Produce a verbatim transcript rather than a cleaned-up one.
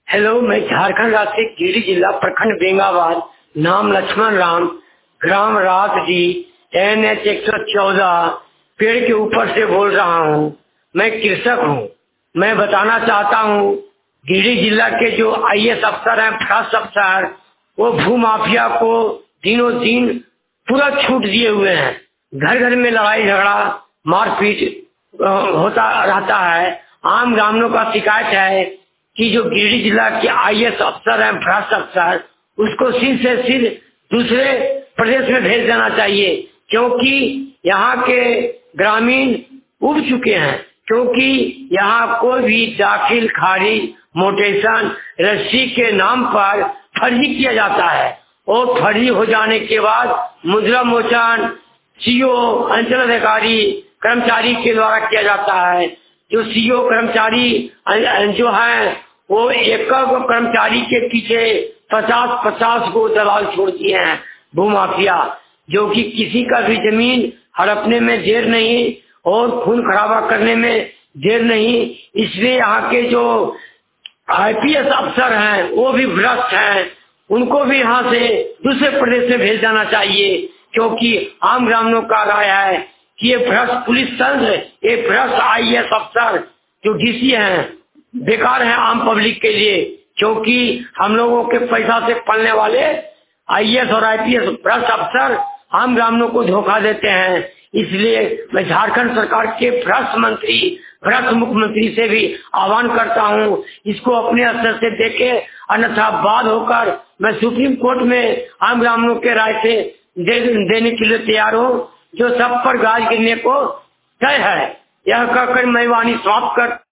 Hello, मैं झारखंड राज्य से गिरिडीह जिला प्रखंड बेंगाबाद, नाम लक्ष्मण राम, ग्राम रात जी, एन एच एक सौ चौदह पेड़ के ऊपर से बोल रहा हूँ। मैं कृषक हूँ। मैं बताना चाहता हूँ, गिरिडीह जिला के जो आई ए एस अफसर हैं, भ्रष्ट अफसर, वो भू माफिया को दिनों दिन पूरा छूट दिए हुए हैं। घर घर में लड़ाई झगड़ा मारपीट होता रहता है। आम ग्रामीणों का शिकायत है कि जो गिरिडीह जिला के आई ए एस अफसर हैं, भ्रष्ट अफसर, उसको सिर से सिर दूसरे प्रदेश में भेज देना चाहिए, क्योंकि यहाँ के ग्रामीण उब चुके हैं। क्योंकि यहाँ कोई भी दाखिल खारिज मोटेशन रस्सी के नाम पर फर्जी किया जाता है और फर्जी हो जाने के बाद मुद्रा मोचन सीओ अंचल अधिकारी कर्मचारी के द्वारा किया जाता है। जो सीओ कर्मचारी जो है वो एक कर्मचारी के पीछे पचास पचास को दलाल छोड़ दिए हैं भूमाफिया, जो कि किसी का भी जमीन हड़पने में देर नहीं और खून खराबा करने में देर नहीं। इसलिए यहाँ के जो आई पी एस अफसर हैं वो भी भ्रष्ट हैं, उनको भी यहाँ से दूसरे प्रदेश में भेज जाना चाहिए, क्योंकि आम ग्रामीणों का राय है कि ये भ्रष्ट पुलिस तंत्र, ये भ्रष्ट आई ए एस अफसर जो डी सी हैं, बेकार है आम पब्लिक के लिए। क्योंकि हम लोगों के पैसा से पलने वाले आई ए एस और आई पी एस भ्रष्ट अफसर आम ग्रामीणों को धोखा देते हैं। इसलिए मैं झारखंड सरकार के भ्रष्ट मंत्री, भ्रष्ट मुख्यमंत्री से भी आह्वान करता हूँ, इसको अपने स्तर से देखे, अन्यथा बाद होकर मैं सुप्रीम कोर्ट में आम ग्रामीणों के राय से दे, देने के लिए तैयार हूँ, जो सब पर गाज गिरने को तय है। यह कहकर मैं वाणी समाप्त कर